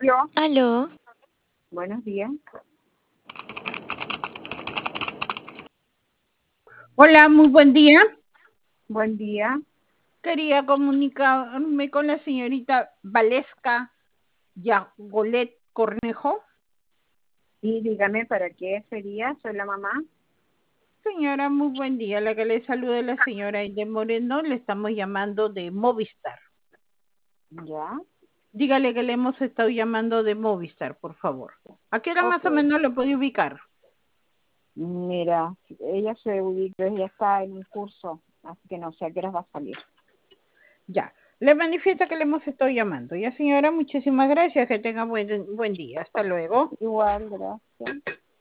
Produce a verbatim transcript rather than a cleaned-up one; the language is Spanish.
Aló, Aló, buenos días. Hola, muy buen día. Buen día. Quería comunicarme con la señorita Valesca Yagolet Cornejo. Y dígame para qué sería, soy la mamá. Señora, muy buen día. La que le saluda es la señora Aide Moreno. Le estamos llamando de Movistar. Ya. Dígale que le hemos estado llamando de Movistar, por favor. ¿A qué hora más o Ok. menos lo puede ubicar? Mira, ella se ubica, ella está en un curso, así que no sé a qué horas va a salir. Ya. Le manifiesta que le hemos estado llamando. Ya, señora, muchísimas gracias. Que tenga buen, buen día. Hasta luego. Igual, gracias.